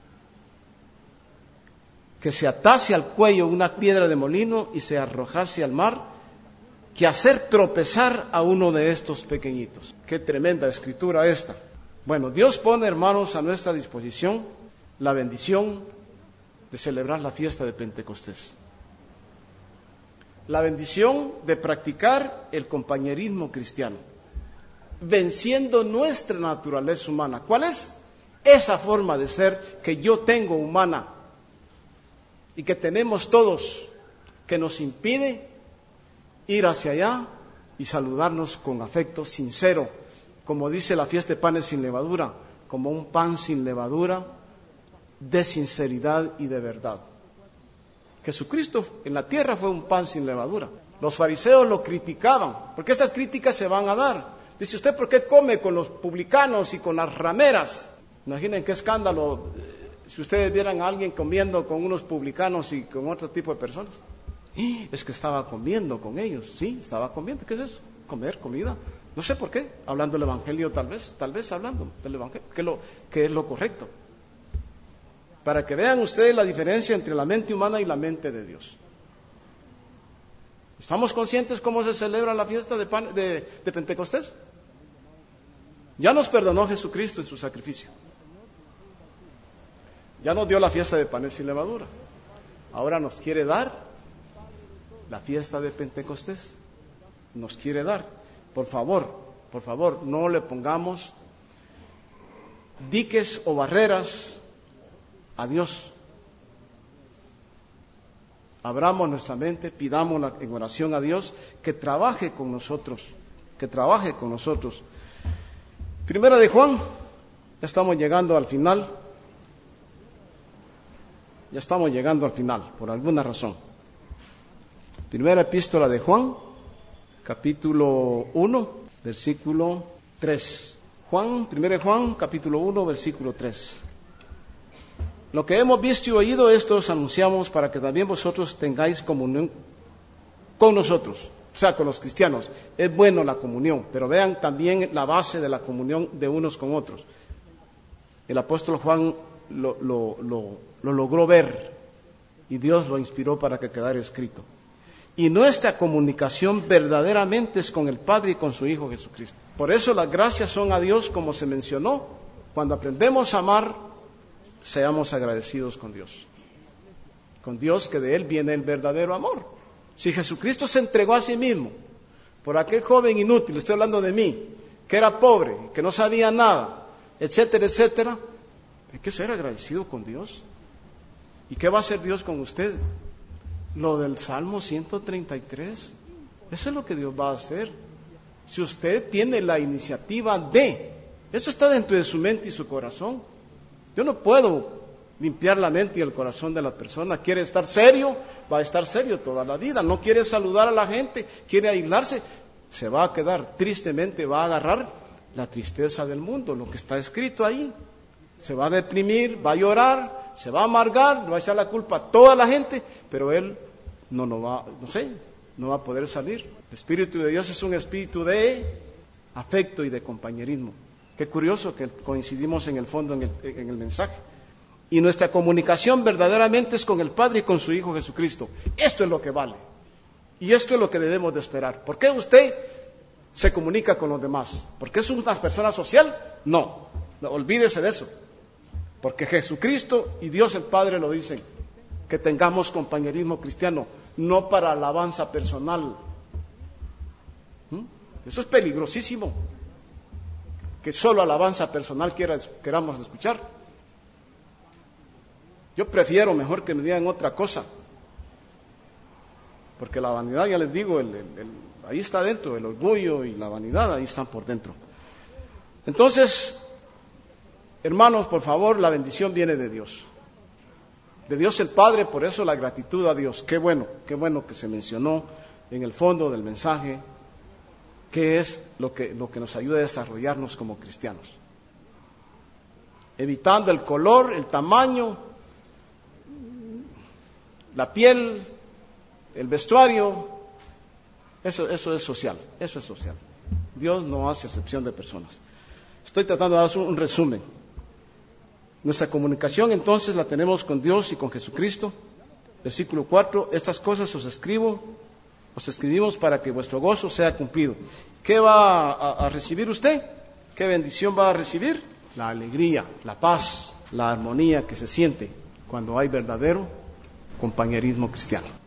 que se atase al cuello una piedra de molino y se arrojase al mar, que hacer tropezar a uno de estos pequeñitos. Qué tremenda escritura esta. Bueno, Dios pone, hermanos, a nuestra disposición la bendición de celebrar la fiesta de Pentecostés. La bendición de practicar el compañerismo cristiano, venciendo nuestra naturaleza humana. ¿Cuál es? Esa forma de ser que yo tengo humana y que tenemos todos, que nos impide ir hacia allá y saludarnos con afecto sincero. Como dice la fiesta de panes sin levadura, como un pan sin levadura, de sinceridad y de verdad. Jesucristo en la tierra fue un pan sin levadura. Los fariseos lo criticaban, porque esas críticas se van a dar. Dice, ¿usted por qué come con los publicanos y con las rameras? Imaginen qué escándalo si ustedes vieran a alguien comiendo con unos publicanos y con otro tipo de personas. Y es que estaba comiendo con ellos, sí, estaba comiendo. ¿Qué es eso? Comer, comida. No sé por qué, hablando del Evangelio tal vez, tal vez hablando del Evangelio, que, lo, que es lo correcto. Para que vean ustedes la diferencia entre la mente humana y la mente de Dios. ¿Estamos conscientes cómo se celebra la fiesta de, pan, de, de Pentecostés? Ya nos perdonó Jesucristo en su sacrificio. Ya nos dio la fiesta de panes sin levadura. Ahora nos quiere dar la fiesta de Pentecostés. Nos quiere dar. Por favor, por favor, no le pongamos diques o barreras a Dios. Abramos nuestra mente, pidamos en oración a Dios que trabaje con nosotros, que trabaje con nosotros. Primera de Juan, ya estamos llegando al final, ya estamos llegando al final, por alguna razón. Primera epístola de Juan, capítulo uno, versículo tres. Juan, primera de Juan, capítulo uno, versículo tres. Lo que hemos visto y oído, esto os anunciamos para que también vosotros tengáis comunión con nosotros, o sea, con los cristianos. Es bueno la comunión, pero vean también la base de la comunión de unos con otros. El apóstol Juan lo, lo, lo, lo logró ver y Dios lo inspiró para que quedara escrito. Y nuestra comunicación verdaderamente es con el Padre y con su Hijo Jesucristo. Por eso las gracias son a Dios, como se mencionó. Cuando aprendemos a amar, seamos agradecidos con Dios. Con Dios, que de Él viene el verdadero amor. Si Jesucristo se entregó a sí mismo por aquel joven inútil, estoy hablando de mí, que era pobre, que no sabía nada, etcétera, etcétera, hay que ser agradecido con Dios. ¿Y qué va a hacer Dios con usted? Lo del Salmo ciento treinta y tres, eso es lo que Dios va a hacer. Si usted tiene la iniciativa de, eso está dentro de su mente y su corazón. Yo no puedo limpiar la mente y el corazón de la persona. Quiere estar serio, va a estar serio toda la vida. No quiere saludar a la gente, quiere aislarse, se va a quedar, tristemente va a agarrar la tristeza del mundo, lo que está escrito ahí. Se va a deprimir, va a llorar, se va a amargar, le va a echar la culpa a toda la gente, pero él no, no va, no sé, no va a poder salir. El Espíritu de Dios es un espíritu de afecto y de compañerismo. Qué curioso que coincidimos en el fondo, en el, en el mensaje. Y nuestra comunicación verdaderamente es con el Padre y con su Hijo Jesucristo. Esto es lo que vale. Y esto es lo que debemos de esperar. ¿Por qué usted se comunica con los demás? ¿Porque es una persona social? No, no, olvídese de eso. Porque Jesucristo y Dios el Padre lo dicen, que tengamos compañerismo cristiano, no para alabanza personal. ¿Mm? Eso es peligrosísimo, que solo alabanza personal quiera, queramos escuchar. Yo prefiero mejor que me digan otra cosa, porque la vanidad, ya les digo, el, el, el, ahí está dentro, el orgullo y la vanidad, ahí están por dentro. Entonces, hermanos, por favor, la bendición viene de Dios, de Dios el Padre, por eso la gratitud a Dios. Qué bueno, qué bueno que se mencionó en el fondo del mensaje, que es lo que, lo que nos ayuda a desarrollarnos como cristianos. Evitando el color, el tamaño, la piel, el vestuario, eso, eso es social, eso es social. Dios no hace excepción de personas. Estoy tratando de dar un resumen. Nuestra comunicación entonces la tenemos con Dios y con Jesucristo. Versículo cuatro, estas cosas os escribo, os escribimos para que vuestro gozo sea cumplido. ¿Qué va a, a recibir usted? ¿Qué bendición va a recibir? La alegría, la paz, la armonía que se siente cuando hay verdadero compañerismo cristiano.